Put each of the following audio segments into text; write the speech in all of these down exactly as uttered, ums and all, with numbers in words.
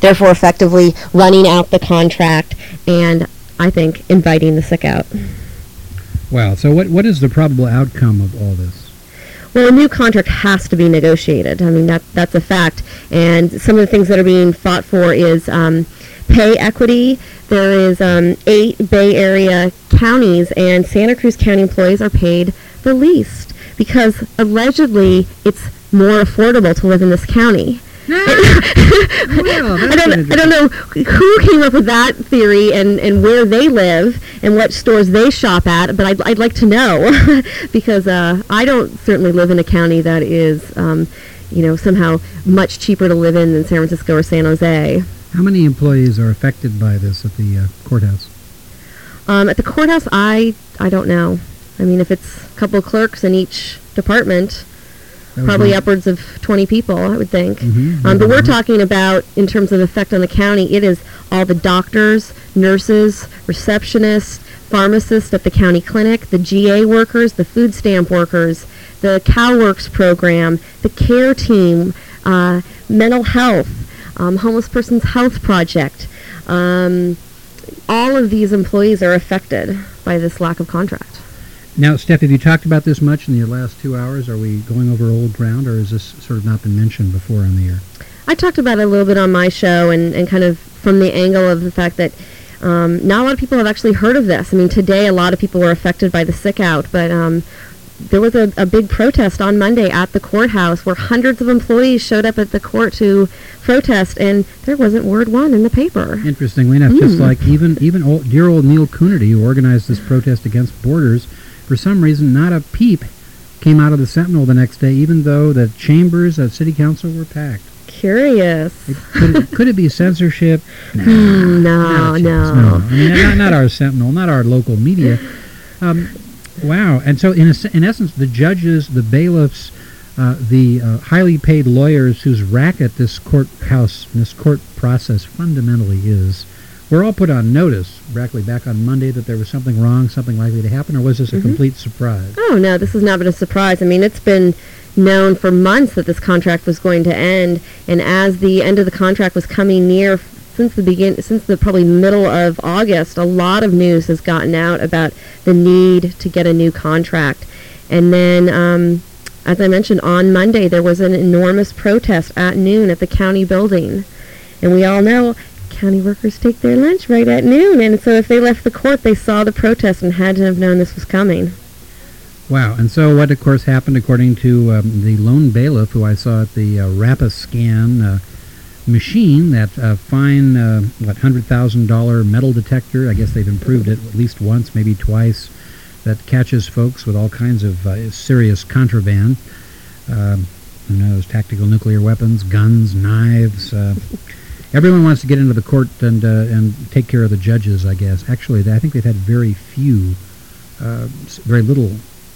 therefore effectively running out the contract and, I think, inviting the sick out. Wow. So what what is the probable outcome of all this? Well, a new contract has to be negotiated. I mean, that that's a fact. And some of the things that are being fought for is um, pay equity. There is um, eight Bay Area counties, and Santa Cruz County employees are paid the least because allegedly it's more affordable to live in this county. Well, I don't, I don't know who came up with that theory and, and where they live and what stores they shop at, but I'd, I'd like to know because uh, I don't certainly live in a county that is, um, you know, somehow much cheaper to live in than San Francisco or San Jose. How many employees are affected by this at the uh, courthouse? Um, at the courthouse, I I don't know. I mean, if it's a couple of clerks in each department, probably nice. Upwards of twenty people, I would think. Mm-hmm. Um, but we're talking about, in terms of effect on the county, it is all the doctors, nurses, receptionists, pharmacists at the county clinic, the G A workers, the food stamp workers, the CalWorks program, the care team, uh, mental health, um, homeless person's health project. Um, all of these employees are affected by this lack of contract. Now, Steph, have you talked about this much in your last two hours? Are we going over old ground, or has this sort of not been mentioned before on the air? I talked about it a little bit on my show, and, and kind of from the angle of the fact that um, not a lot of people have actually heard of this. I mean, today a lot of people were affected by the sick out, but um, there was a, a big protest on Monday at the courthouse where hundreds of employees showed up at the court to protest, and there wasn't word one in the paper. Interestingly enough, mm. just like even, even old, dear old Neil Coonerty, who organized this protest against borders, for some reason, not a peep came out of the Sentinel the next day, even though the chambers of City Council were packed. Curious. It, could, it, could it be censorship? Nah, mm, no, no. no. I mean, not, not our Sentinel, not our local media. Um, wow. And so, in, a, in essence, the judges, the bailiffs, uh, the uh, highly paid lawyers whose racket this courthouse, this court process fundamentally is, we're all put on notice, Brackley, back on Monday that there was something wrong, something likely to happen, or was this a mm-hmm. complete surprise? Oh, no, this has not been a surprise. I mean, it's been known for months that this contract was going to end, and as the end of the contract was coming near, since the begin, since the probably middle of August, a lot of news has gotten out about the need to get a new contract. And then, um, as I mentioned, on Monday, there was an enormous protest at noon at the county building. And we all know county workers take their lunch right at noon, and so if they left the court, they saw the protest and had to have known this was coming. Wow, and so what, of course, happened according to um, the lone bailiff who I saw at the uh, Rapiscan uh, machine, that uh, fine, uh, what, one hundred thousand dollars metal detector, I guess they've improved it at least once, maybe twice, that catches folks with all kinds of uh, serious contraband. Uh, who knows, tactical nuclear weapons, guns, knives. Uh, everyone wants to get into the court and uh, and take care of the judges, I guess. Actually, they, I think they've had very few, uh, very little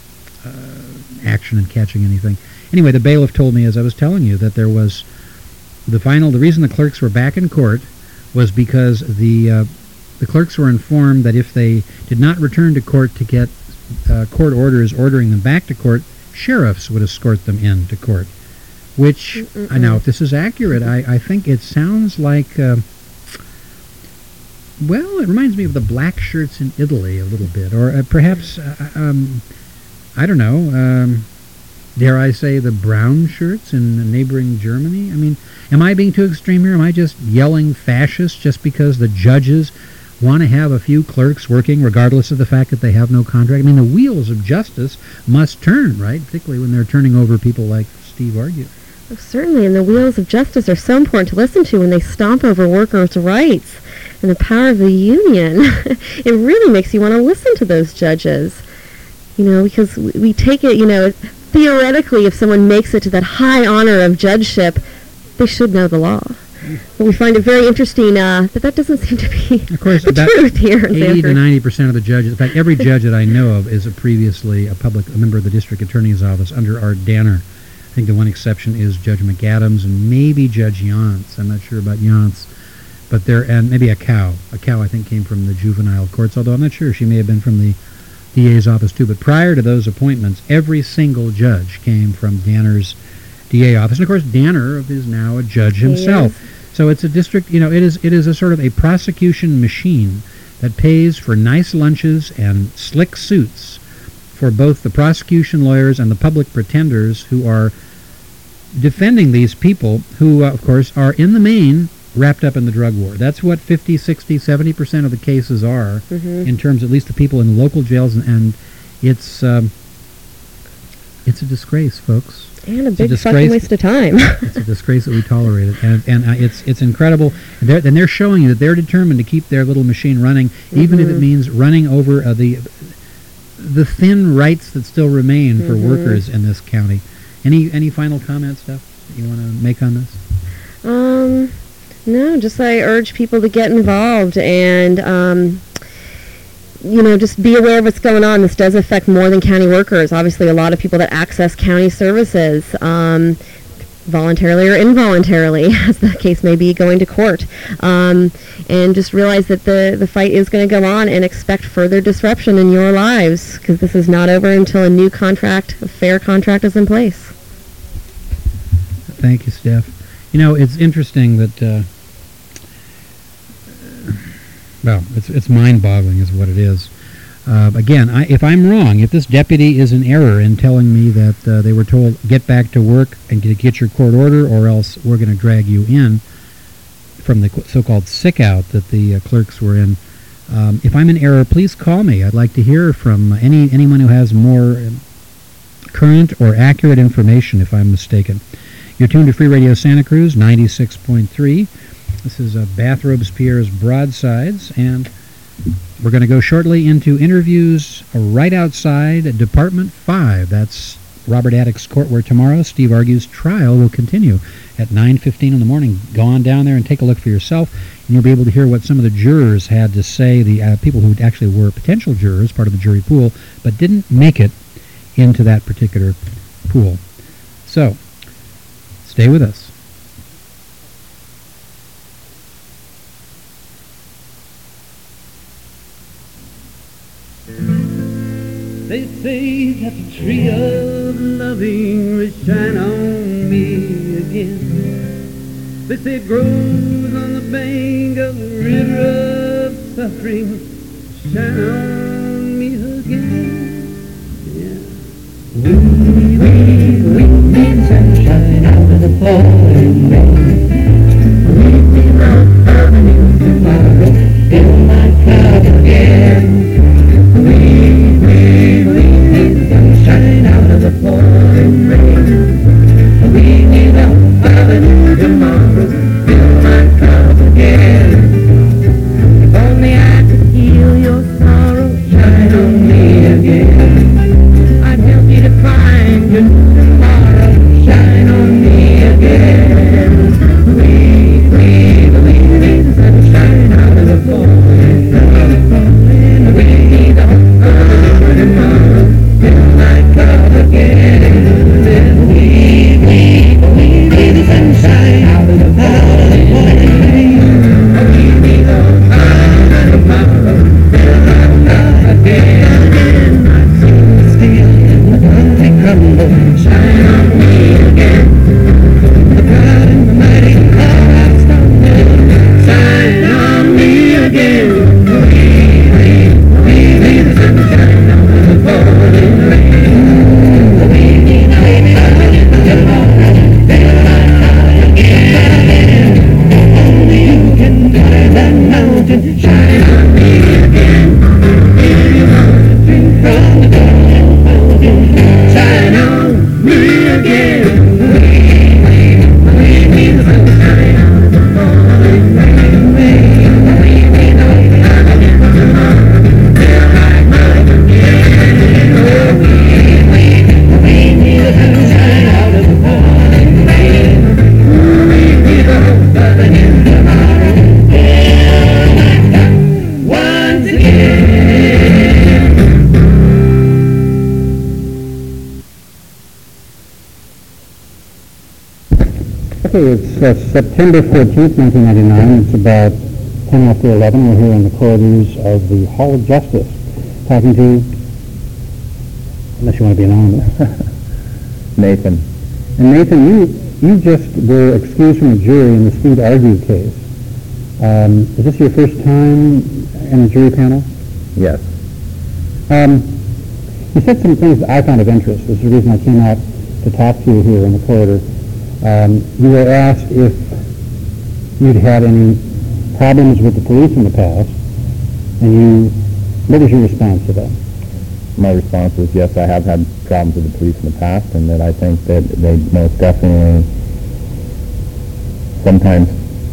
uh, action in catching anything. Anyway, the bailiff told me, as I was telling you, that there was the final, the reason the clerks were back in court was because the uh, the clerks were informed that if they did not return to court to get uh, court orders ordering them back to court, sheriffs would escort them into court. Which, Mm-mm-mm. I know if this is accurate, I, I think it sounds like, uh, well, it reminds me of the black shirts in Italy a little bit. Or uh, perhaps, uh, um, I don't know, um, dare I say the brown shirts in neighboring Germany? I mean, am I being too extreme here? Am I just yelling fascist just because the judges want to have a few clerks working regardless of the fact that they have no contract? I mean, the wheels of justice must turn, right? Particularly when they're turning over people like Steve Argue. Oh, certainly, and the wheels of justice are so important to listen to when they stomp over workers' rights and the power of the union. It really makes you want to listen to those judges, you know, because we, we take it, you know, theoretically, if someone makes it to that high honor of judgeship, they should know the law. But we find it very interesting uh, that that doesn't seem to be of course, the about truth here in eighty Sanford. to ninety percent of the judges, in fact, every judge that I know of is a previously a public a member of the district attorney's office under Art Danner. I think the one exception is Judge McAdams and maybe Judge Yance. I'm not sure about Yance, but there, and maybe a cow. A cow, I think, came from the juvenile courts, although I'm not sure. She may have been from the D A's office too. But prior to those appointments, every single judge came from Danner's D A office. And of course, Danner is now a judge himself. So it's a district, you know, it is it is a sort of a prosecution machine that pays for nice lunches and slick suits for both the prosecution lawyers and the public pretenders who are defending these people who, uh, of course, are in the main wrapped up in the drug war. That's what fifty, sixty, seventy percent of the cases are, Mm-hmm. in terms of at least the people in the local jails, and, and it's um, it's a disgrace, folks. And a It's a big disgrace. fucking waste of time. It's a disgrace that we tolerate it, and and uh, it's it's incredible. And they're, and they're showing you that they're determined to keep their little machine running, even if it Mhm. means running over uh, the the thin rights that still remain for Mhm. workers in this county. Any any final comments, Steph, that you want to make on this? Um, no, just I urge people to get involved and, um, you know, just be aware of what's going on. This does affect more than county workers. Obviously, a lot of people that access county services, um, voluntarily or involuntarily, as the case may be, going to court. Um, and just realize that the, the fight is going to go on, and expect further disruption in your lives, because this is not over until a new contract, a fair contract, is in place. Thank you, Steph. You know, it's interesting that, uh, well, it's it's mind-boggling is what it is. Uh, again, I, if I'm wrong, if this deputy is in error in telling me that uh, they were told, get back to work and get, get your court order, or else we're going to drag you in from the qu- so-called sick-out that the uh, clerks were in, um, if I'm in error, please call me. I'd like to hear from any anyone who has more um, current or accurate information if I'm mistaken. You're tuned to Free Radio Santa Cruz, ninety-six point three. This is uh, Bathrobes Pierre's Broadsides, and we're going to go shortly into interviews right outside Department five. That's Robert Attick's court, where tomorrow Steve Argue's trial will continue at nine fifteen in the morning. Go on down there and take a look for yourself, and you'll be able to hear what some of the jurors had to say, the uh, people who actually were potential jurors, part of the jury pool, but didn't make it into that particular pool. So, stay with us. They say that the tree of loving will shine on me again. They say it grows on the bank of the river of suffering. Shine on me again. Yeah. We, we, we need sunshine out of the pouring rain. We need love coming in tomorrow. Fill my cup again. Sunshine out of the pouring rain. We need a holiday tomorrow. Fill my cup again. If only I could heal your sorrow. Shine on me again. I'd help you to find your tomorrow. Shine on me again. We, we, we need sunshine out of the pouring rain. We need a holiday tomorrow. Fill my cup again. Then we, we, we need the sunshine out of the out of the pouring rain. We need a holiday tomorrow. Fill my cup again. I seem to steal in the country crumble. Shine on me again. The proud and the mighty are outstanding. Shine on me again. We, we, we need the sunshine out of the pouring rain. We need a holiday tomorrow. Fill my cup again. Only you can climb that mountain. Shine on me again. If you want to drink from the golden fountain, shine on me again. We, we, we need the sunshine out of the pouring rain. We need a holiday tomorrow. Fill my cup again. Oh, we, we, we need the sunshine out of the pouring rain. We need a holiday tomorrow. Fill my cup once again. Okay, it's uh, September fourteenth, nineteen ninety-nine. It's about ten after eleven. We're here in the corridors of the Hall of Justice, talking to, unless you want to be anonymous, Nathan. and Nathan, you you just were excused from the jury in the speed argue case. Um, is this your first time in the jury panel? Yes. Um, you said some things that I found of interest. This is the reason I came out to talk to you here in the corridor. Um, you were asked if you'd had any problems with the police in the past, and you, what was your response to that? My response was, yes, I have had problems with the police in the past, and that I think that they most definitely sometimes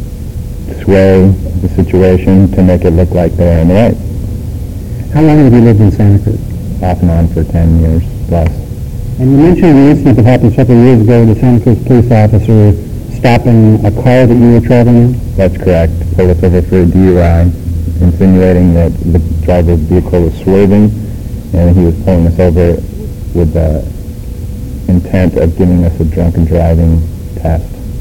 sway the situation to make it look like they're in the right. How long have you lived in Santa Cruz? Off and on for ten years plus. And you mentioned the incident that happened several years ago, the Santa Cruz police officer stopping a car that you were traveling in? That's correct. Pulled us over for a D U I, insinuating that the driver's vehicle was swerving, and he was pulling us over with the intent of giving us a drunken driving test.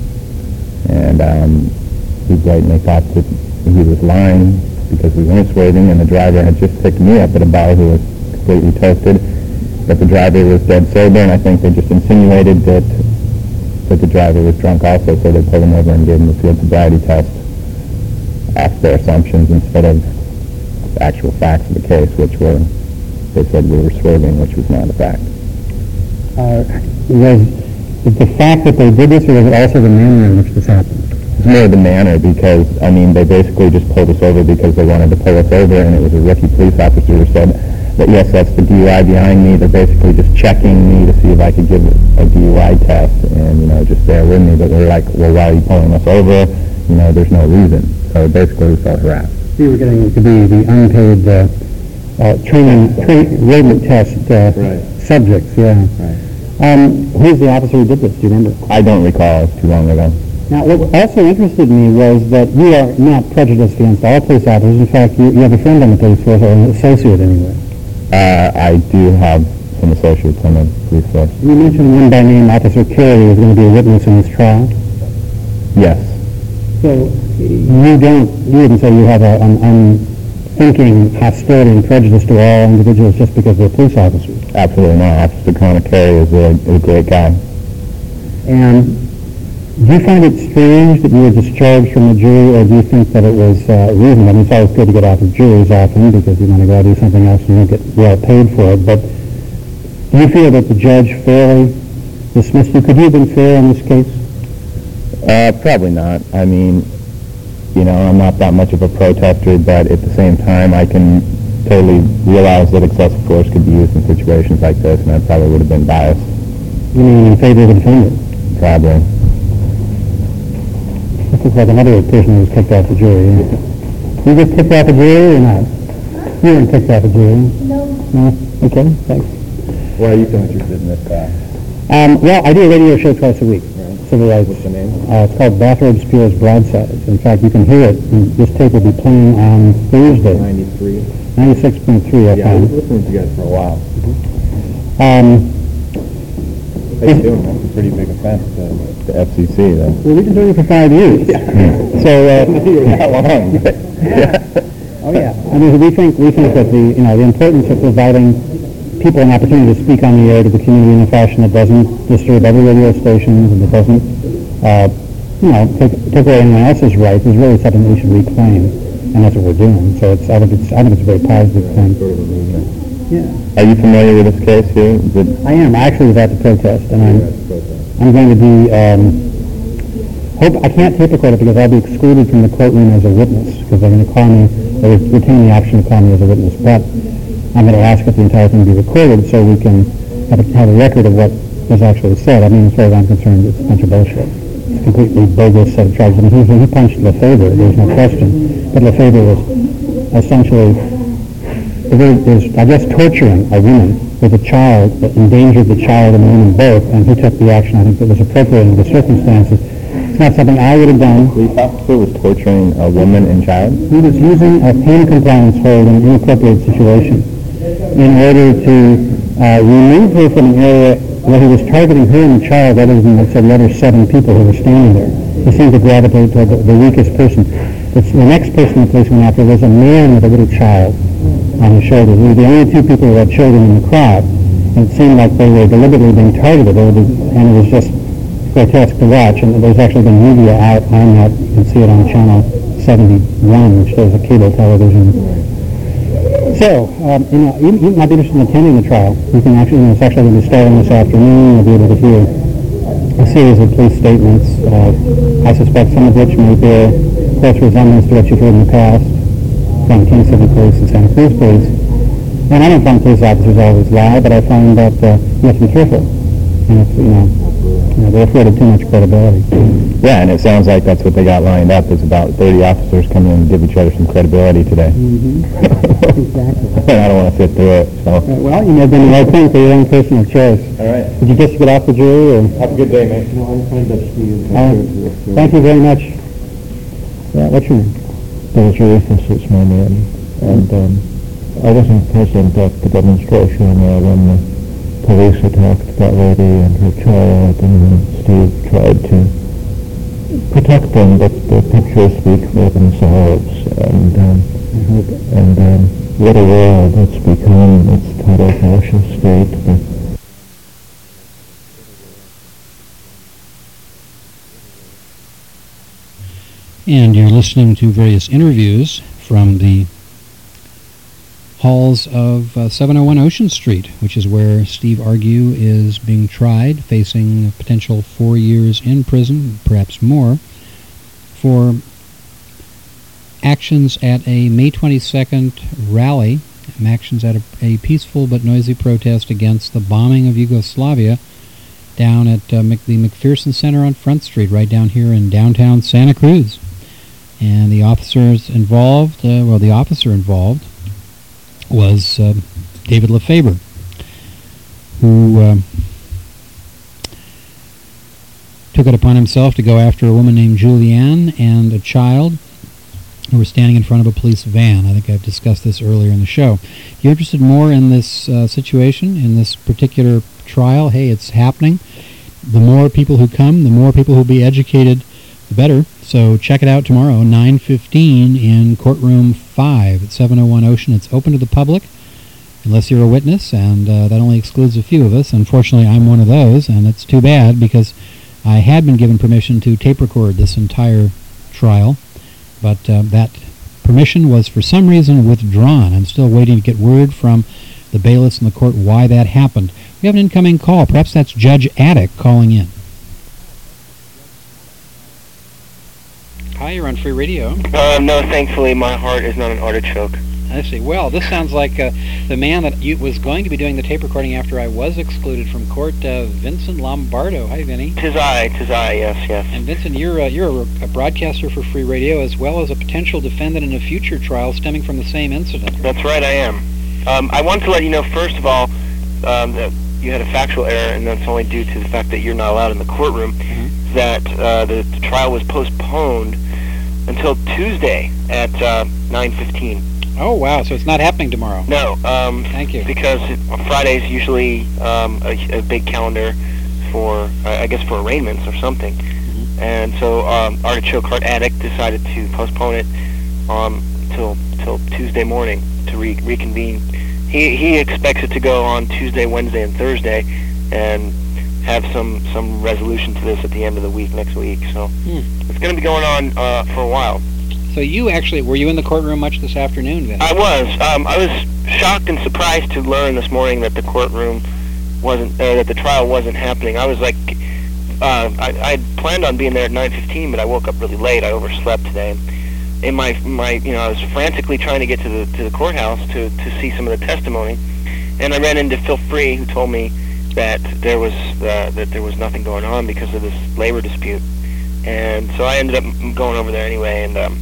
And um, we blatantly thought that he was lying because we weren't swerving, and the driver had just picked me up at a bar who was completely toasted, but the driver was dead sober, and I think they just insinuated that that the driver was drunk also, so they pulled him over and gave him a field sobriety test after their assumptions instead of the actual facts of the case, which were, they said we were swerving, which was not a fact. Uh, was it the fact that they did this, or was it also the manner in which this happened? It's more the manner, because, I mean, they basically just pulled us over because they wanted to pull us over, and it was a rookie police officer who said that, yes, that's the D U I behind me. They're basically just checking me to see if I could give a D U I test and, you know, just bear with me. But they're like, well, why are you pulling us over? You know, there's no reason. So basically we felt harassed. You were getting to be the unpaid uh, uh, training, tra- roadman test uh, Right. subjects, yeah. Right. Um, who's the officer who did this? Do you remember? I don't recall. It was too long ago. Now, what also interested me was that you are not prejudiced against all police officers. In fact, you, you have a friend on the police force, or an associate anyway. Uh, I do have some associates on the police force. You mentioned one by name, Officer Carey, was going to be a witness in this trial. Yes. So you don't, you wouldn't say you have a, an unthinking hostility and prejudice to all individuals just because they're police officers. Absolutely not. Officer Connor Carey is a, is a great guy. And do you find it strange that you were discharged from the jury, or do you think that it was uh, reasonable? I mean, it's always good to get off of juries often because you want to go out and do something else and you don't get well paid for it. But do you feel that the judge fairly dismissed you? Could you have been fair in this case? Uh, probably not. I mean, you know, I'm not that much of a protester, but at the same time, I can totally realize that excessive force could be used in situations like this, and I probably would have been biased. You mean in favor of the defendant? Probably. This looks like another person who was kicked off the jury. You just kicked off the jury or not? You weren't kicked off the jury. No. No? Okay, thanks. Why are you so interested in this guy? Um, well, I do a radio show twice a week. Right. Civil rights. What's the name? Uh, it's called Bathrobe Spears Broadsides. In fact, you can hear it. And this tape will be playing on Thursday. ninety-three. ninety-six point three, I Yeah, I was found. listening to you guys for a while. Um, How you doing? That's a pretty big offense to the F C C, though. well, we've been doing it for five years. So, uh, That long. oh yeah. I mean, we think we think that the you know the importance of providing people an opportunity to speak on the air to the community in a fashion that doesn't disturb other radio stations and that doesn't uh, you know take take away anyone else's rights is really something we should reclaim, and that's what we're doing. So it's I think it's I think it's a very positive thing. Yeah. Are you familiar with this case here? Is it I am. I actually was at the protest, and I'm I'm going to be. Um, hope I can't tape record it because I'll be excluded from the courtroom as a witness because they're going to call me. They retain the option to call me as a witness, but I'm going to ask that the entire thing be recorded so we can have a, have a record of what was actually said. I mean, as far as I'm concerned, it's a bunch of bullshit. It's a completely bogus set of charges. I mean, he, he punched Lefebvre. There's no question, but Lefebvre was essentially. It was, I guess, torturing a woman with a child that endangered the child and the woman both, and he took the action I think that was appropriate in the circumstances. It's not something I would have done. the police officer was torturing a woman and child? He was using a pain compliance hold in an inappropriate situation in order to uh, remove her from an area where he was targeting her and the child other than, let's say, the other seven people who were standing there. He seemed to gravitate toward the, the weakest person. It's, the next person the police went after was a man with a little child on his shoulder. We were the only two people who had children in the crowd. And it seemed like they were deliberately being targeted. They were, and it was just grotesque to watch, and there's actually been media out on that. You can see it on channel seventy-one, which shows a cable television. So, um, you know, you, you might be interested in attending the trial. You can actually, you know, it's actually going to be starting this afternoon. You'll be able to hear a series of police statements. Uh, I suspect some of which may bear close resemblance to what you've heard in the past from King City Police and Santa Cruz Police. And I don't find police officers always lie, but I find that uh, you have to be careful. And if, you know, you know, they're afraid of too much credibility. Yeah, and it sounds like that's what they got lined up, is about thirty officers coming in and give each other some credibility today. Mm-hmm. Exactly. And I don't want to sit through it, so. Uh, well, you may have done the right thing for your own personal choice. All right. Did you just get off the jury, or? Have a good day, mate. No, I'm trying to uh, Thank you very much. Yeah, what's your name? Bill Jurithus is my name, and um, I wasn't present at the demonstration uh, when the police attacked that lady and her child, and Steve tried to protect them, but the pictures speak for themselves, and um, and um, what a world it's become. It's total fascist state. But And you're listening to various interviews from the halls of uh, seven oh one Ocean Street, which is where Steve Argue is being tried, facing a potential four years in prison, perhaps more, for actions at a May twenty-second rally, actions at a, a peaceful but noisy protest against the bombing of Yugoslavia down at uh, Mc, the McPherson Center on Front Street, right down here in downtown Santa Cruz. And the officers involved, uh, well, the officer involved was uh, David Lefebvre, who uh, took it upon himself to go after a woman named Julianne and a child who were standing in front of a police van. I think I've discussed this earlier in the show. If you're interested more in this uh, situation, in this particular trial, hey, it's happening. The more people who come, the more people who will be educated, the better. So check it out tomorrow, nine fifteen in courtroom five at seven oh one Ocean. It's open to the public, unless you're a witness, and uh, that only excludes a few of us. Unfortunately, I'm one of those, and it's too bad because I had been given permission to tape record this entire trial, but uh, that permission was for some reason withdrawn. I'm still waiting to get word from the bailiffs in the court why that happened. We have an incoming call. Perhaps that's Judge Attic calling in. Hi, you're on Free Radio. Uh, no, thankfully, my heart is not an artichoke. I see. Well, this sounds like uh, the man that you, was going to be doing the tape recording after I was excluded from court, uh, Vincent Lombardo. Hi, Vinny. Tis I, tis I, yes, yes. And Vincent, you're, uh, you're a, a broadcaster for Free Radio, as well as a potential defendant in a future trial stemming from the same incident. That's right, I am. Um, I want to let you know, first of all, um, that you had a factual error, and that's only due to the fact that you're not allowed in the courtroom, mm-hmm. that uh, the, the trial was postponed until Tuesday at uh, nine fifteen. Oh, wow, so it's not happening tomorrow. No. Um, Thank you. Because it, Friday's usually um, a, a big calendar for, uh, I guess, for arraignments or something. Mm-hmm. And so um, Artichoke Heart Addict decided to postpone it um, till till Tuesday morning to re- reconvene. He he expects it to go on Tuesday, Wednesday, and Thursday, and have some, some resolution to this at the end of the week next week. So hmm. it's going to be going on uh, for a while. So you actually, were you in the courtroom much this afternoon, then? I was. Um, I was shocked and surprised to learn this morning that the courtroom wasn't, uh, that the trial wasn't happening. I was like, uh, I I planned on being there at nine fifteen, but I woke up really late. I overslept today. In my my, you know, I was frantically trying to get to the to the courthouse to to see some of the testimony, and I ran into Phil Free, who told me that there was uh, that there was nothing going on because of this labor dispute, and so I ended up going over there anyway, and um,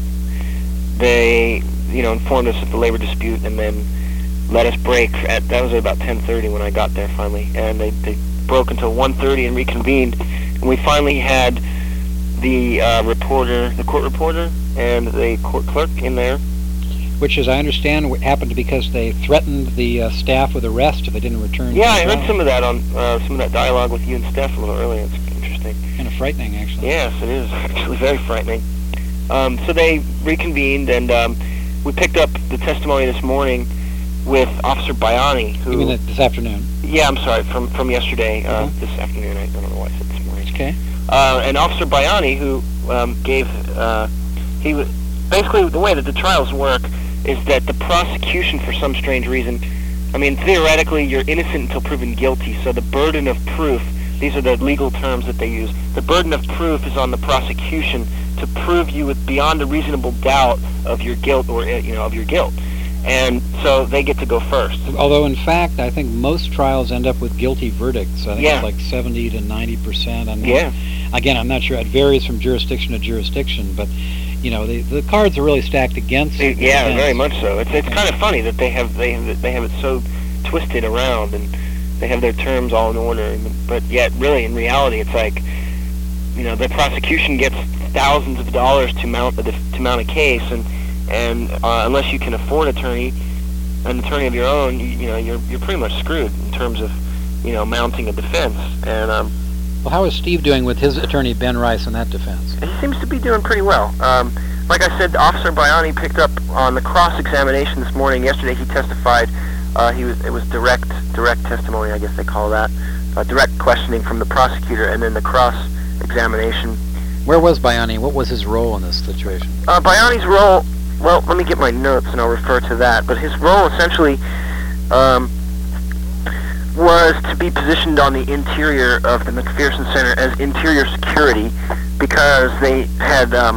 they, you know, informed us of the labor dispute, and then let us break at, that was at about ten thirty when I got there finally, and they, they broke until one thirty and reconvened, and we finally had the uh, reporter, the court reporter, and the court clerk in there. Which, as I understand, happened because they threatened the uh, staff with arrest if they didn't return. Yeah, I heard some of that on uh, some of that dialogue with you and Steph a little earlier. It's interesting. Kind of frightening, actually. Yes, it is actually very frightening. Um, so they reconvened, and um, we picked up the testimony this morning with Officer Bayani, who... You mean this afternoon? Yeah, I'm sorry, from from yesterday, uh, mm-hmm. this afternoon. I don't know why I said this morning. Okay. uh, and Officer Bayani, who um, gave, uh, he was, basically the way that the trials work is that the prosecution, for some strange reason, I mean, theoretically, you're innocent until proven guilty, so the burden of proof, these are the legal terms that they use, the burden of proof is on the prosecution to prove you with beyond a reasonable doubt of your guilt, or, you know, of your guilt. And so they get to go first. Although, in fact, I think most trials end up with guilty verdicts. I think Yeah. it's like seventy to ninety percent. I'm not- Yeah. Again, I'm not sure. It varies from jurisdiction to jurisdiction, but, you know, the, the cards are really stacked against the Yeah, defense. very much so. It's it's kind of funny that they have they have, they have it so twisted around, and they have their terms all in order. And, but yet, really, in reality, it's like, you know, the prosecution gets thousands of dollars to mount a def- to mount a case, and and uh, unless you can afford attorney, an attorney of your own, you, you know, you're you're pretty much screwed in terms of, you know, mounting a defense. And um, Well, how is Steve doing with his attorney, Ben Rice, in that defense? he seems to be doing pretty well. Um, like I said, Officer Bayani picked up on the cross-examination this morning. Yesterday he testified. Uh, he was it was direct direct testimony, I guess they call that, uh, direct questioning from the prosecutor, and then the cross-examination. Where was Bayani? What was his role in this situation? Uh, Bayani's role, well, let me get my notes and I'll refer to that. But his role essentially um, was to be positioned on the interior of the McPherson Center as interior security, because they had um,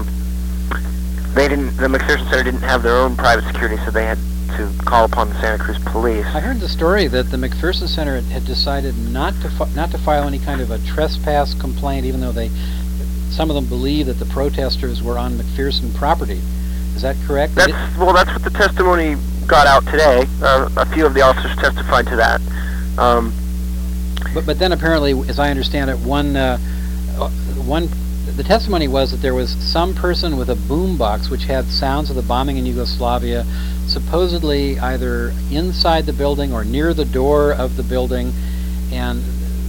they didn't the McPherson Center didn't have their own private security, so they had to call upon the Santa Cruz police. I heard the story that the McPherson Center had decided not to fi- not to file any kind of a trespass complaint, even though they some of them believe that the protesters were on McPherson property. Is that correct? That's well, that's what the testimony got out today. Uh, a few of the officers testified to that. Um, But, but then apparently, as I understand it, one, uh, uh, one, the testimony was that there was some person with a boombox which had sounds of the bombing in Yugoslavia, supposedly either inside the building or near the door of the building, and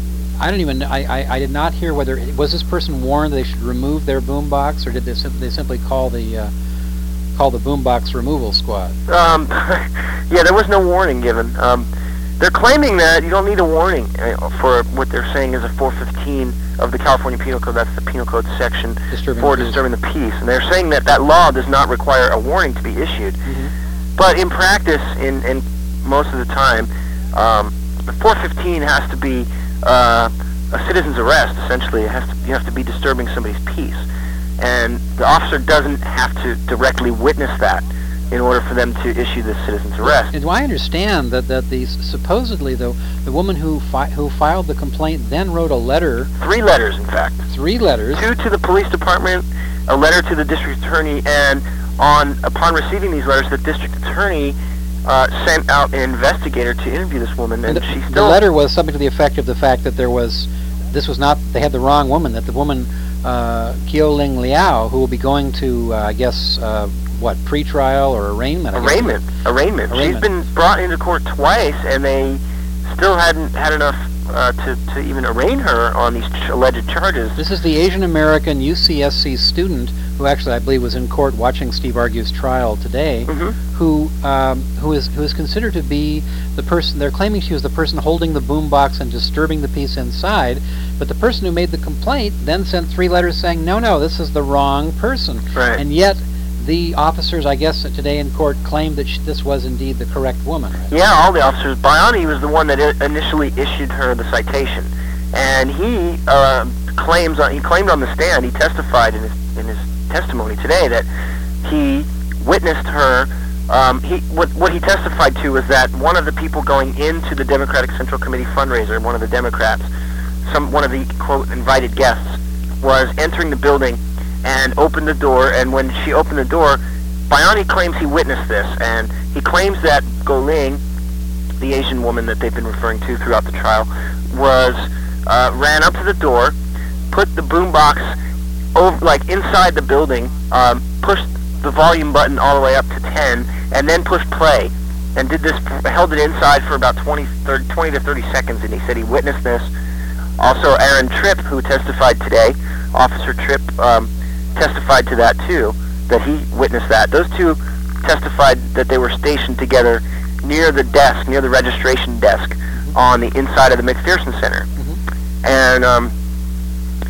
I don't even, I, I, I did not hear whether, was this person warned they should remove their boombox, or did they, sim- they simply call the, uh, call the boombox removal squad? um, yeah, there was no warning given. Um, They're claiming that you don't need a warning uh, for what they're saying is a four fifteen of the California Penal Code. That's the Penal Code section Disturbing for the peace. disturbing the peace. And they're saying that that law does not require a warning to be issued. Mm-hmm. But in practice, in, in most of the time, um, the four fifteen has to be uh, a citizen's arrest, essentially. It has to, you have to be disturbing somebody's peace. And the officer doesn't have to directly witness that in order for them to issue the citizen's arrest. And do I understand that, that these supposedly the the woman who fi- who filed the complaint then wrote a letter, Three letters, in fact. three letters, Two to the police department, a letter to the district attorney, and on upon receiving these letters, the district attorney uh, sent out an investigator to interview this woman, and the, she the still... letter was something to the effect of the fact that there was, this was not, they had the wrong woman, that the woman, uh, Kyo Ling Liao, who will be going to, uh, I guess, uh, what, pre-trial or arraignment? I guess. Arraignment. Arraignment. She's Arraignment. been brought into court twice, and they still hadn't had enough uh, to, to even arraign her on these ch- alleged charges. This is the Asian American U C S C student who actually, I believe, was in court watching Steve Argue's trial today, Mhm. who um, who is who is considered to be the person. They're claiming she was the person holding the boombox and disturbing the peace inside, but the person who made the complaint then sent three letters saying, "No, no, this is the wrong person." Right. And yet, the officers, I guess, today in court claimed that sh- this was indeed the correct woman. Right? Yeah, all the officers. Bayani was the one that I- initially issued her the citation, and he uh, claims on, he claimed on the stand. He testified in his in his testimony today that he witnessed her. Um, he what what he testified to was that one of the people going into the Democratic Central Committee fundraiser, one of the Democrats, some one of the quote invited guests, was entering the building and opened the door, and when she opened the door, Bayani claims he witnessed this, and he claims that Go Ling, the Asian woman that they've been referring to throughout the trial, was uh, ran up to the door, put the boombox over, like inside the building, um, pushed the volume button all the way up to ten, and then pushed play, and did this, held it inside for about twenty, thirty, twenty to thirty seconds, and he said he witnessed this. Also, Aaron Tripp, who testified today, Officer Tripp, um, testified to that too, that he witnessed that. Those two testified that they were stationed together near the desk, near the registration desk, on the inside of the McPherson Center. Mm-hmm. And um,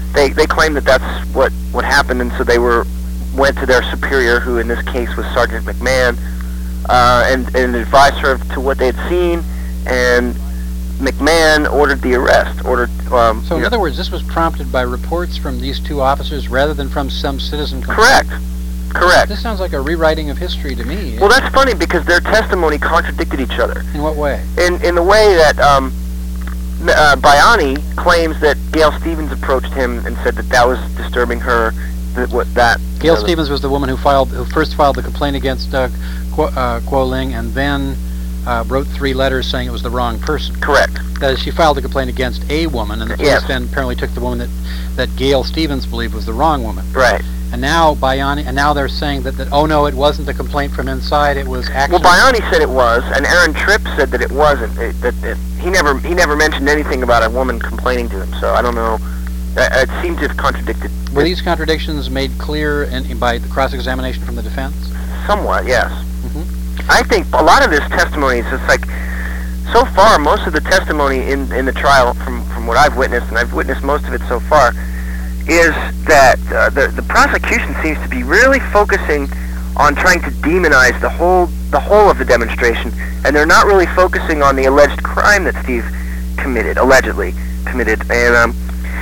they they claim that that's what what happened, and so they were went to their superior, who in this case was Sergeant McMahon, uh, and and advised her to what they had seen, and McMahon ordered the arrest. Ordered. Um, so in know, other words, this was prompted by reports from these two officers rather than from some citizen complaint. Correct. Correct. This sounds like a rewriting of history to me. Well, that's funny because their testimony contradicted each other. In what way? In in the way that um, uh, Baiani claims that Gail Stevens approached him and said that that was disturbing her. That what that. Gail you know, Stevens was the woman who filed, who first filed the complaint against uh, Kuo, uh, Kuo Ling, and then uh, wrote three letters saying it was the wrong person. Correct. That is, she filed a complaint against a woman, and the police Yes. then apparently took the woman that that Gail Stevens believed was the wrong woman. Right. And now Baiani, and now they're saying that, that oh no, it wasn't a complaint from inside. It was actually. Well, Baiani said it was, and Aaron Tripp said that it wasn't. It, that it, he never he never mentioned anything about a woman complaining to him. So I don't know. It, it seemed to have contradicted. Were these contradictions made clear in, in, by the cross-examination from the defense? Somewhat, yes. Mm-hmm. I think a lot of this testimony is just like, so far, most of the testimony in in the trial, from from what I've witnessed, and I've witnessed most of it so far, is that uh, the the prosecution seems to be really focusing on trying to demonize the whole the whole of the demonstration, and they're not really focusing on the alleged crime that Steve committed, allegedly committed, and um,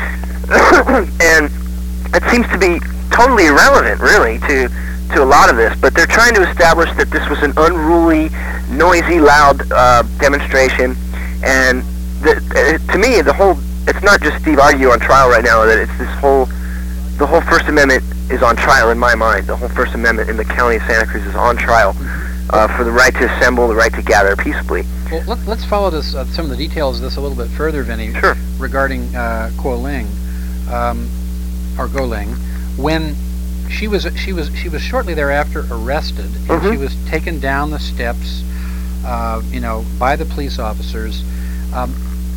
and it seems to be totally irrelevant, really, to to a lot of this. But they're trying to establish that this was an unruly, noisy, loud uh, demonstration, and the, uh, to me, the whole. It's not just Steve Argue on trial right now, that it's this whole, the whole First Amendment is on trial in my mind. The whole First Amendment in the county of Santa Cruz is on trial uh, for the right to assemble, the right to gather peaceably. Well, let, let's follow this, uh, some of the details of this a little bit further, Vinny, Sure. regarding uh, Kuo Ling, um, or Go Ling. When she was, she was, she was shortly thereafter arrested, and Mhm. she was taken down the steps, uh, you know, by the police officers. Um,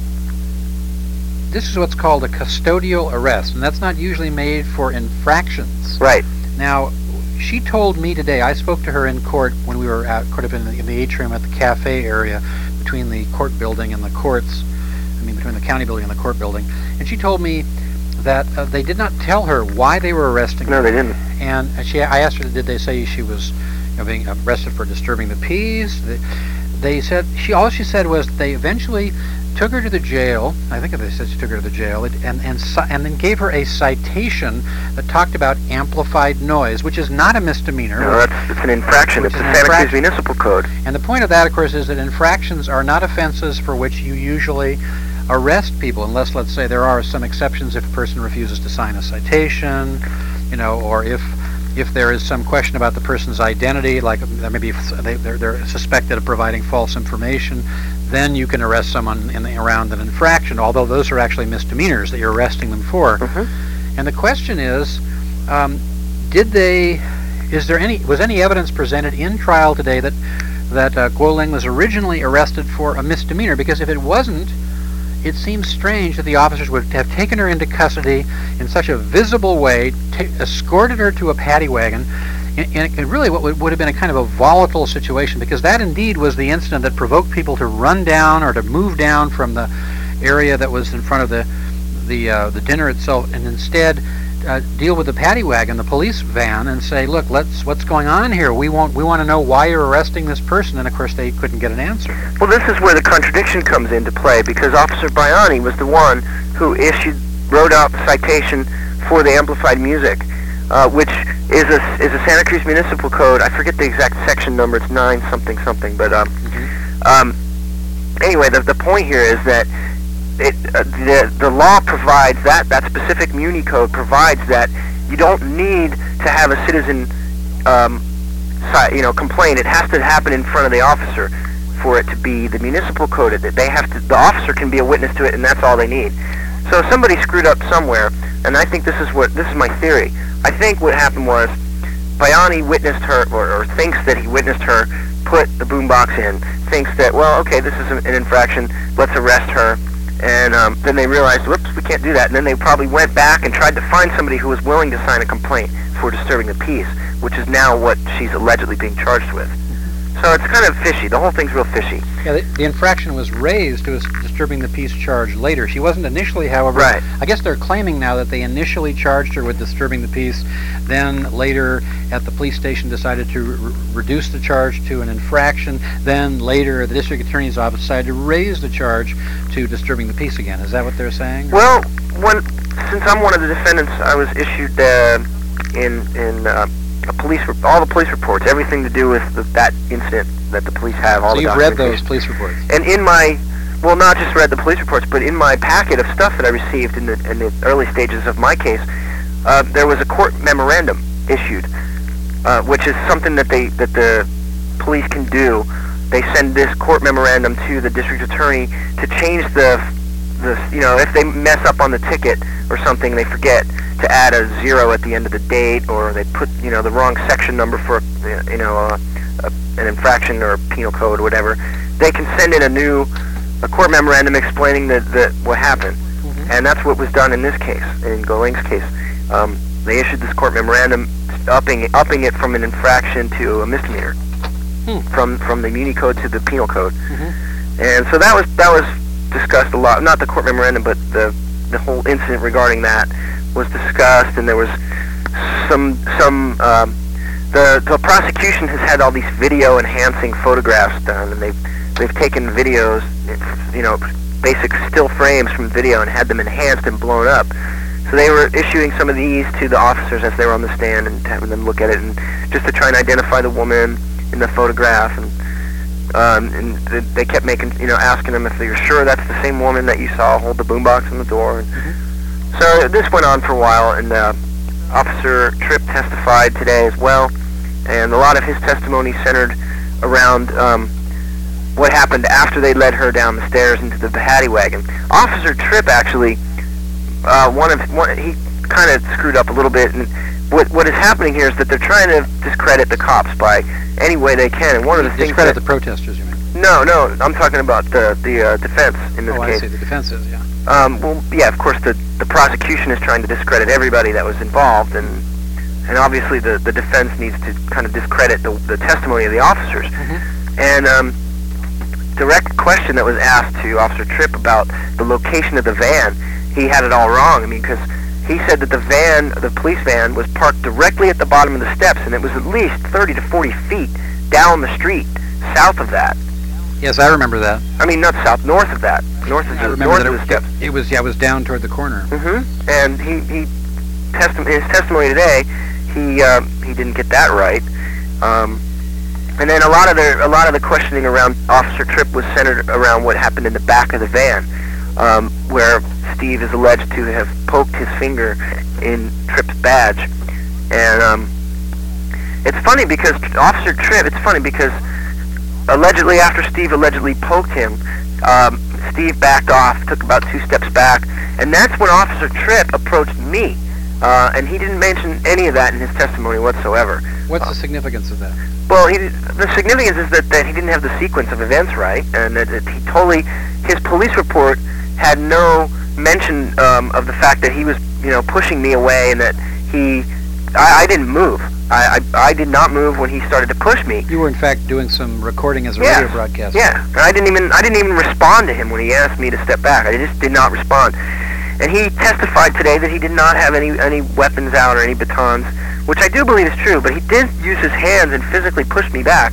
This is what's called a custodial arrest, and that's not usually made for infractions. Right. Now, she told me today, I spoke to her in court when we were at, could have been in the, in the atrium at the cafe area between the court building and the courts, I mean between the county building and the court building, and she told me that uh, they did not tell her why they were arresting her. No, they didn't. And she, I asked her, did they say she was, you know, being arrested for disturbing the peace? They, they said, she all she said was they eventually took her to the jail. I think they said she took her to the jail, and and and then gave her a citation that talked about amplified noise, which is not a misdemeanor. No, that's it's an infraction. Which It's is the an Santa Cruz infraction. Municipal Code. And the point of that, of course, is that infractions are not offenses for which you usually arrest people, unless, let's say, there are some exceptions if a person refuses to sign a citation, you know, or if if there is some question about the person's identity, like maybe if they, they're, they're suspected of providing false information, then you can arrest someone in the, around an infraction, although those are actually misdemeanors that you're arresting them for. Mm-hmm. And the question is, um, did they, is there any, was any evidence presented in trial today that, that uh, Kuo Ling was originally arrested for a misdemeanor? Because if it wasn't, it seems strange that the officers would have taken her into custody in such a visible way, ta escorted her to a paddy wagon, and, and it really what would, would have been a kind of a volatile situation, because that indeed was the incident that provoked people to run down or to move down from the area that was in front of the the uh, the dinner itself, and instead uh, deal with the paddy wagon, the police van, and say, look, let's what's going on here? We want we want to know why you're arresting this person, and of course they couldn't get an answer. Well, this is where the contradiction comes into play, because Officer Baiani was the one who issued, wrote out the citation for the amplified music, uh, which is a is a Santa Cruz Municipal Code. I forget the exact section number. It's nine something something. But um, Mm-hmm. um, anyway, the the point here is that it uh, the the law provides that that specific Muni Code provides that you don't need to have a citizen um, si you know complain. It has to happen in front of the officer for it to be the municipal code. That they have to, the officer can be a witness to it, and that's all they need. So somebody screwed up somewhere, and I think this is what this is my theory. I think what happened was Baiani witnessed her, or, or thinks that he witnessed her put the boombox in. Thinks that, well, okay, this is an, an infraction. Let's arrest her. And um, then they realized, whoops, we can't do that. And then they probably went back and tried to find somebody who was willing to sign a complaint for disturbing the peace, which is now what she's allegedly being charged with. So it's kind of fishy. The whole thing's real fishy. Yeah, the, the infraction was raised to a s- disturbing the peace charge later. She wasn't initially, however. Right. I guess they're claiming now that they initially charged her with disturbing the peace, then later at the police station decided to r- reduce the charge to an infraction, then later the district attorney's office decided to raise the charge to disturbing the peace again. Is that what they're saying? Well, when, since I'm one of the defendants, I was issued uh, in in uh, a police re- all the police reports, everything to do with the, that incident that the police have. All So the you've read those documentation. police reports. And in my, well, not just read the police reports, but in my packet of stuff that I received in the in the early stages of my case, uh, there was a court memorandum issued, uh, which is something that they that the police can do. They send this court memorandum to the district attorney to change the the you know, if they mess up on the ticket or something, they forget to add a zero at the end of the date, or they put, you know, the wrong section number for, you know, uh, a, an infraction or a penal code or whatever. They can send in a new a court memorandum explaining that that what happened, Mm-hmm. and that's what was done in this case, in Goling's case. Um, they issued this court memorandum upping upping it from an infraction to a misdemeanor, Hmm. from from the Muni Code to the penal code. Mm-hmm. And so that was that was discussed a lot. Not the court memorandum, but the the whole incident regarding that was discussed, and there was some some um, the the prosecution has had all these video enhancing photographs done, and they've they've taken videos, you know, basic still frames from video and had them enhanced and blown up. So they were issuing some of these to the officers as they were on the stand and having them look at it, and just to try and identify the woman in the photograph, and um, and th- they kept making, you know, asking them if they were sure that's the same woman that you saw hold the boombox on the door. And so this went on for a while, and uh, Officer Tripp testified today as well, and a lot of his testimony centered around um, what happened after they led her down the stairs into the paddy wagon. Officer Tripp actually, uh, one of one, he kind of screwed up a little bit, and what what is happening here is that they're trying to discredit the cops by any way they can. And one of the things Discredit that, the protesters, you mean? no, no, I'm talking about the the uh, defense in this Oh, case. I see. The defense is, yeah. Um, well, yeah, of course, the, the prosecution is trying to discredit everybody that was involved, and and obviously the, the defense needs to kind of discredit the, the testimony of the officers. Mm-hmm. And um, direct question that was asked to Officer Tripp about the location of the van, he had it all wrong. I mean, because he said that the van, the police van, was parked directly at the bottom of the steps, and it was at least thirty to forty feet down the street south of that. Yes, I remember that. I mean, not south, north of that. North of I the, remember north that of it, the steps. it was, yeah, it was down toward the corner. Mm-hmm. And he, he testi- his testimony today, he um, he didn't get that right. Um, and then a lot of the a lot of the questioning around Officer Tripp was centered around what happened in the back of the van, um, where Steve is alleged to have poked his finger in Tripp's badge. And um, it's funny because Officer Tripp, it's funny because allegedly after Steve allegedly poked him, um, Steve backed off, took about two steps back, and that's when Officer Tripp approached me. Uh, and he didn't mention any of that in his testimony whatsoever. What's the significance of that? Well, he, the significance is that, that he didn't have the sequence of events right, and that, that he totally, his police report had no mention um, of the fact that he was, you know, pushing me away, and that he, I, I didn't move. I, I, I did not move when he started to push me. You were in fact doing some recording as a Yeah. radio broadcaster. Yeah, and I didn't even, I didn't even respond to him when he asked me to step back. I just did not respond. And he testified today that he did not have any any weapons out or any batons, which I do believe is true, but he did use his hands and physically push me back.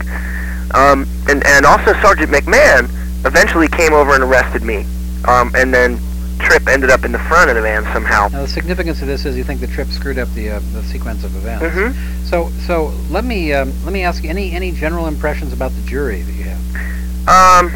Um, and, and also Sergeant McMahon eventually came over and arrested me. Um, and then Tripp ended up in the front of the van somehow. Now the significance of this is you think the Tripp screwed up the uh, the sequence of events. Mm-hmm. So so let me um, let me ask you any any general impressions about the jury that you have. Um,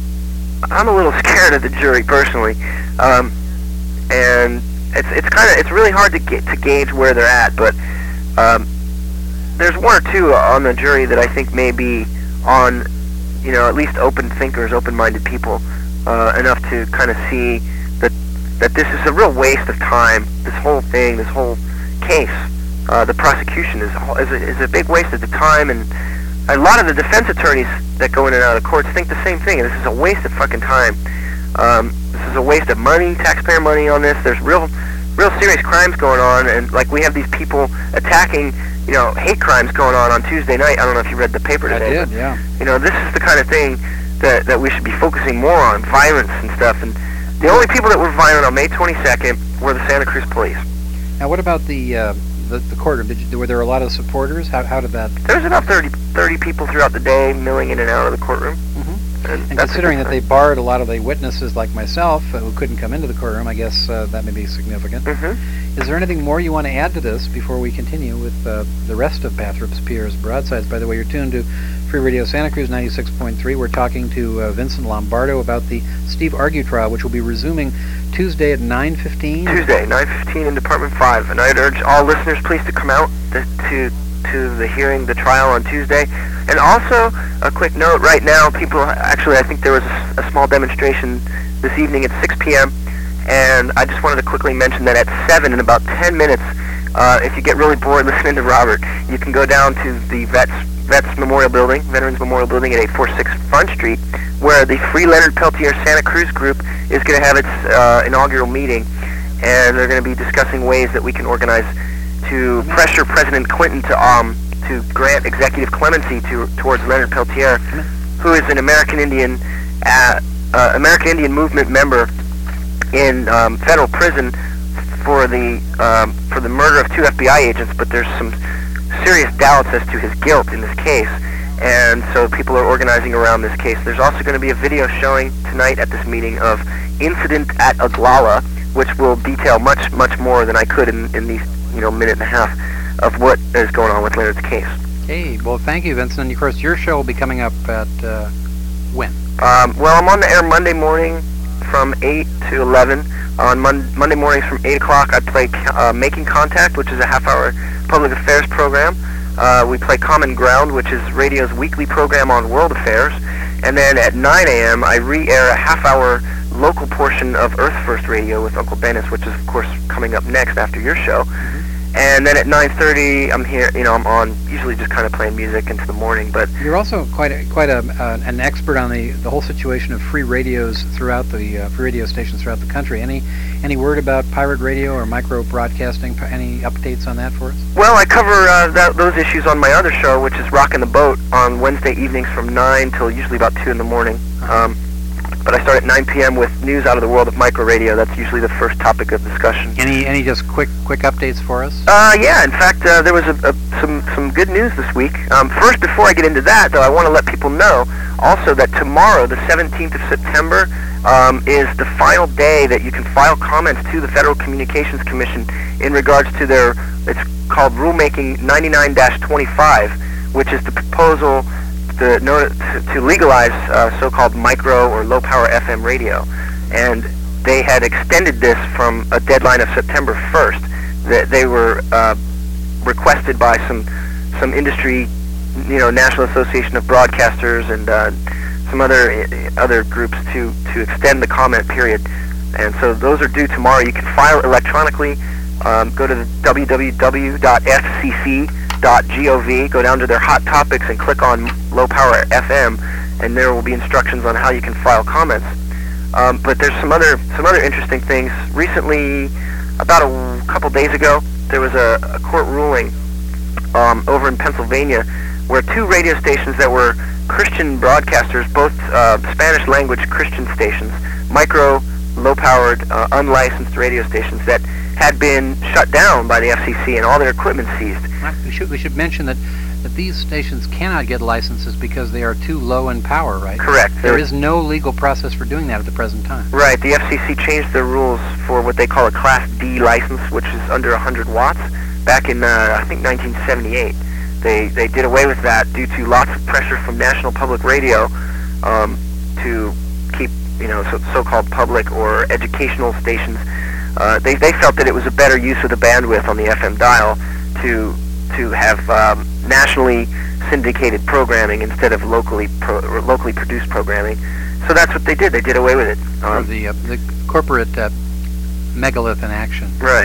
I'm a little scared of the jury personally. Um, and it's it's kind of it's really hard to get to gauge where they're at, but um, there's one or two on the jury that I think may be on, you know, at least open thinkers, open-minded people, uh, enough to kind of see that that this is a real waste of time. This whole thing, this whole case, uh, the prosecution is a, is, a, is a big waste of the time, and a lot of the defense attorneys that go in and out of the courts think the same thing. This is a waste of fucking time. Um, this is a waste of money, taxpayer money on this. There's real, real serious crimes going on, and like we have these people attacking, you know, hate crimes going on on Tuesday night. I don't know if you read the paper I today. did, but, yeah. You know, this is the kind of thing that that we should be focusing more on, violence and stuff. And the only people that were violent on May twenty-second were the Santa Cruz police. Now, what about the uh, the, the courtroom? Did you, were there a lot of supporters? How how did that? There was about thirty, thirty people throughout the day milling in and out of the courtroom. Mm-hmm. And, And that's considering a that good they barred a lot of the witnesses, like myself, uh, who couldn't come into the courtroom, I guess uh, that may be significant. sign. Mhm. Is there anything more you want to add to this before we continue with uh, the rest of Bathroup's Pierre's Broadsides? By the way, you're tuned to Free Radio Santa Cruz ninety-six point three. We're talking to uh, Vincent Lombardo about the Steve Argue trial, which will be resuming Tuesday at nine fifteen. Tuesday, nine fifteen in Department five. And I'd urge all listeners please to come out to, to to the hearing, the trial on Tuesday. And also, a quick note, right now, people, actually, I think there was a, a small demonstration this evening at six p.m., and I just wanted to quickly mention that at seven, in about ten minutes, uh, if you get really bored listening to Robert, you can go down to the Vets, Vets Memorial Building, Veterans Memorial Building at eight forty-six Front Street, where the Free Leonard Peltier Santa Cruz group is going to have its uh, inaugural meeting, and they're going to be discussing ways that we can organize to pressure President Clinton to um to grant executive clemency to towards Leonard Peltier, who is an American Indian uh, uh, American Indian Movement member in um, federal prison for the um, for the murder of two F B I agents. But there's some serious doubts as to his guilt in this case, and so people are organizing around this case. There's also going to be a video showing tonight at this meeting of Incident at Oglala, which will detail much much more than I could in, in these you know minute and a half of what is going on with Leonard's case. Hey, well, thank you, Vincent. And of course, your show will be coming up at uh, when? Um, well, I'm on the air Monday morning from eight to eleven. On Mon- Monday mornings from eight o'clock, I play uh, Making Contact, which is a half-hour public affairs program. Uh, we play Common Ground, which is radio's weekly program on world affairs. And then at nine a.m., I re-air a half-hour local portion of Earth First Radio with Uncle Dennis, which is, of course, coming up next after your show. Mm-hmm. And then at nine thirty, I'm here, you know, I'm on, usually just kind of playing music into the morning, but... You're also quite a, quite a, uh, an expert on the, the whole situation of free radios throughout the, uh, free radio stations throughout the country. Any any word about pirate radio or micro broadcasting? Any updates on that for us? Well, I cover uh, that, those issues on my other show, which is Rockin' the Boat, on Wednesday evenings from nine till usually about two in the morning. Um, but I start at nine p.m. with news out of the world of micro radio. That's usually the first topic of discussion. Any any just quick quick updates for us? Uh, yeah. In fact, uh, there was a, a, some some good news this week. Um, first, before I get into that, though, I want to let people know also that tomorrow, the seventeenth of September, um, is the final day that you can file comments to the Federal Communications Commission in regards to their, it's called Rulemaking ninety-nine dash twenty-five, which is the proposal to, to legalize uh, so-called micro or low-power F M radio. And they had extended this from a deadline of September first. That they were uh, requested by some some industry, you know, National Association of Broadcasters and uh, some other other groups to to extend the comment period. And so those are due tomorrow. You can file electronically. Um, go to the w w w dot f c c dot gov, go down to their hot topics and click on low power F M, and there will be instructions on how you can file comments. Um, but there's some other some other interesting things. Recently, about a couple days ago, there was a, a court ruling um, over in Pennsylvania where two radio stations that were Christian broadcasters, both uh, Spanish language Christian stations, micro, low-powered, uh, unlicensed radio stations that had been shut down by the F C C and all their equipment seized. We should we should mention that, that these stations cannot get licenses because they are too low in power, right? Correct. There is no legal process for doing that at the present time. Right. The F C C changed their rules for what they call a Class D license, which is under one hundred watts, back in, uh, I think, nineteen seventy-eight. They they did away with that due to lots of pressure from National Public Radio um, to keep, you know, so, so-called public or educational stations. Uh, they they felt that it was a better use of the bandwidth on the F M dial to to have um, nationally syndicated programming instead of locally pro, or locally produced programming. So that's what they did. They did away with it. Um, or the uh, the corporate uh, megalith in action. Right.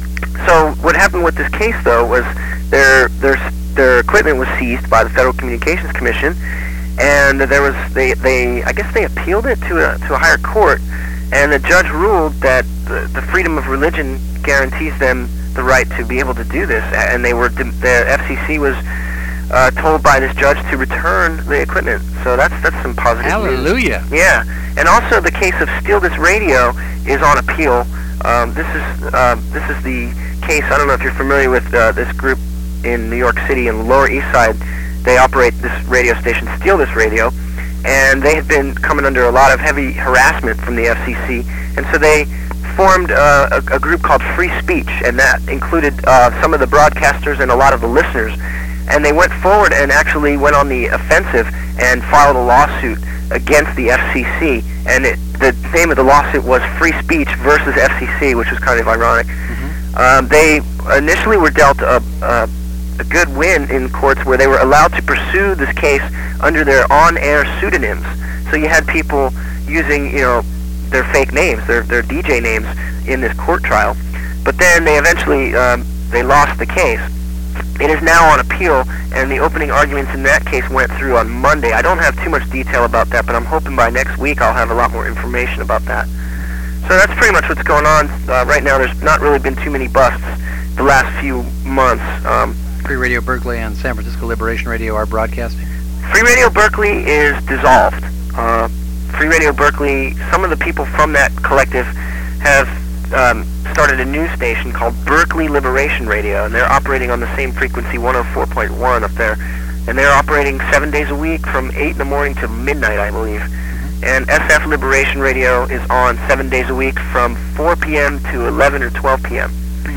So what happened with this case, though, was their their their equipment was seized by the Federal Communications Commission, and there was they they I guess they appealed it to a to a higher court, And the judge ruled that the, the freedom of religion guarantees them the right to be able to do this, and they were the F C C was uh, told by this judge to return the equipment. So that's that's some positive Hallelujah. news. Yeah, and also the case of Steal This Radio is on appeal. Um, this is uh, this is the case. I don't know if you're familiar with uh, this group in New York City in the Lower East Side. They operate this radio station, Steal This Radio, and they have been coming under a lot of heavy harassment from the F C C, and so they formed uh, a, a group called Free Speech, and that included uh, some of the broadcasters and a lot of the listeners, and they went forward and actually went on the offensive and filed a lawsuit against the F C C, and it, the name of the lawsuit was Free Speech versus F C C, which was kind of ironic. Mm-hmm. Um, they initially were dealt a, a, a good win in courts where they were allowed to pursue this case under their on-air pseudonyms. So you had people using, you know, their fake names, their their D J names in this court trial. But then they eventually um, they lost the case. It is now on appeal, and the opening arguments in that case went through on Monday. I don't have too much detail about that, but I'm hoping by next week I'll have a lot more information about that. So that's pretty much what's going on. Uh, right now there's not really been too many busts the last few months. Um, Free Radio Berkeley and San Francisco Liberation Radio are broadcasting. Free Radio Berkeley is dissolved. Uh, Free Radio Berkeley, some of the people from that collective have um, started a new station called Berkeley Liberation Radio, and they're operating on the same frequency, one oh four point one up there, and they're operating seven days a week from eight in the morning to midnight, I believe. And S F Liberation Radio is on seven days a week from four p.m. to eleven or twelve p.m.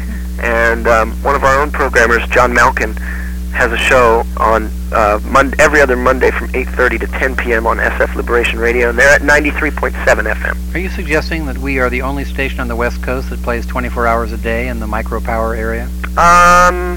And um, one of our own programmers, John Malkin, has a show on uh, Mon- every other Monday from eight thirty to ten p.m. on S F Liberation Radio, and they're at ninety-three point seven F M. Are you suggesting that we are the only station on the West Coast that plays twenty-four hours a day in the micropower area? Um,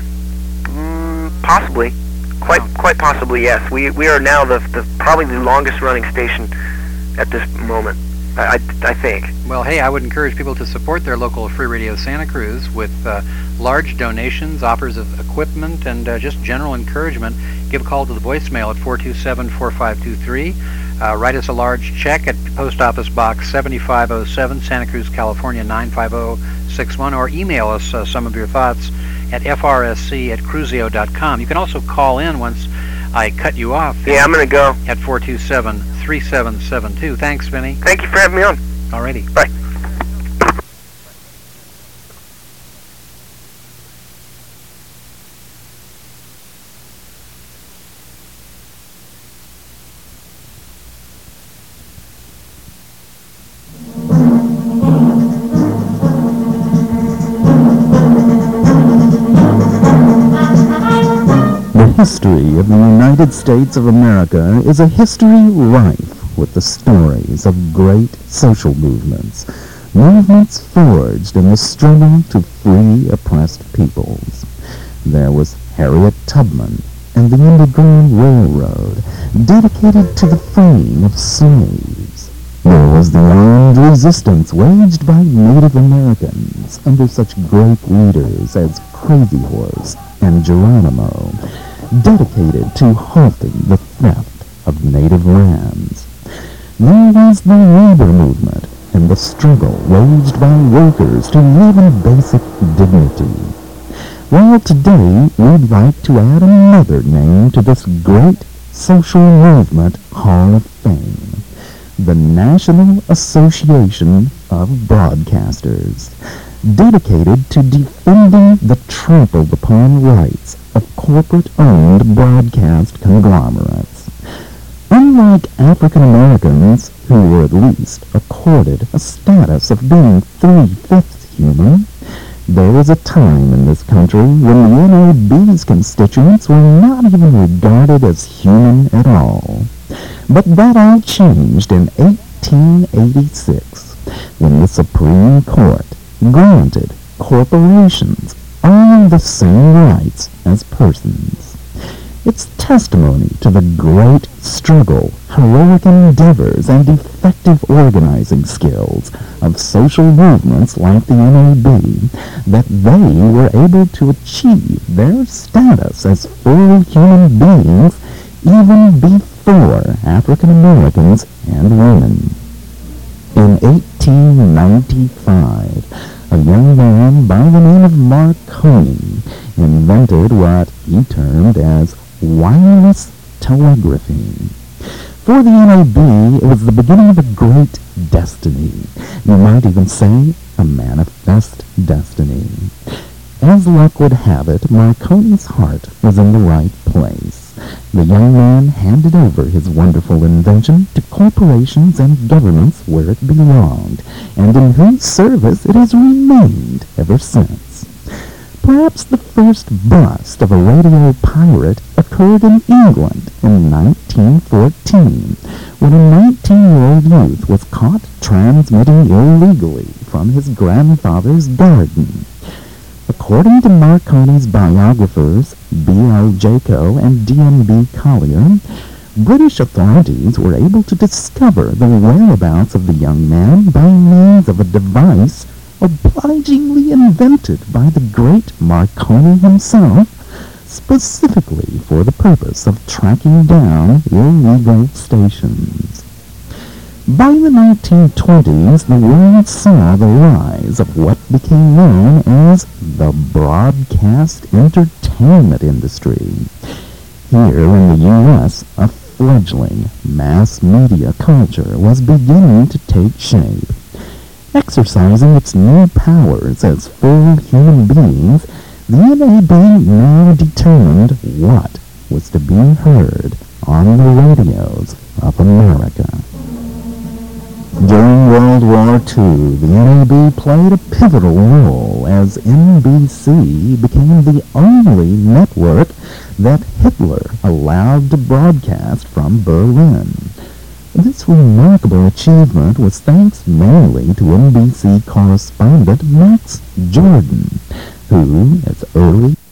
mm, possibly. Quite Oh. quite possibly, yes. We we are now the, the probably the longest running station at this moment, I, I, I think. Well, hey, I would encourage people to support their local Free Radio Santa Cruz with uh, large donations, offers of equipment, and uh, just general encouragement. Give a call to the voicemail at four two seven, four five two three. Uh, write us a large check at Post Office Box seventy-five oh seven, Santa Cruz, California, nine five oh six one, or email us uh, some of your thoughts at f r s c at cruzio dot com. You can also call in once I cut you off. Yeah, I'm going to go. At four two seven, three seven seven two. Thanks, Vinny. Thank you for having me on. Alrighty. Bye. The history of the United States of America is a history rife with the stories of great social movements, movements forged in the struggle to free oppressed peoples. There was Harriet Tubman and the Underground Railroad, dedicated to the freeing of slaves. There was the armed resistance waged by Native Americans under such great leaders as Crazy Horse and Geronimo, dedicated to halting the theft of native lands. There was the labor movement and the struggle waged by workers to live in basic dignity. Well, today we'd like to add another name to this great social movement Hall of Fame, the National Association of Broadcasters, dedicated to defending the trampled upon rights of corporate-owned broadcast conglomerates. Unlike African Americans, who were at least accorded a status of being three-fifths human, there was a time in this country when the N A B's constituents were not even regarded as human at all. But that all changed in eighteen eighty-six, when the Supreme Court granted corporations all the same rights as persons. It's testimony to the great struggle, heroic endeavors, and effective organizing skills of social movements like the N A B that they were able to achieve their status as full human beings even before African Americans and women. In eighteen ninety-five, a young man by the name of Marconi invented what he termed as wireless telegraphy. For the N A B, it was the beginning of a great destiny. You might even say a manifest destiny. As luck would have it, Marconi's heart was in the right place. The young man handed over his wonderful invention to corporations and governments where it belonged, and in whose service it has remained ever since. Perhaps the first bust of a radio pirate occurred in England in nineteen fourteen, when a nineteen-year-old youth was caught transmitting illegally from his grandfather's garden. According to Marconi's biographers, B L Jaco and D M B Collier, British authorities were able to discover the whereabouts of the young man by means of a device obligingly invented by the great Marconi himself, specifically for the purpose of tracking down illegal stations. By the nineteen twenties, the world saw the rise of what became known as the broadcast entertainment industry. Here in the U S, a fledgling mass media culture was beginning to take shape. Exercising its new powers as full human beings, the N A B now determined what was to be heard on the radios of America. During World War Two, the N A B played a pivotal role as N B C became the only network that Hitler allowed to broadcast from Berlin. This remarkable achievement was thanks mainly to N B C correspondent Max Jordan, who, as early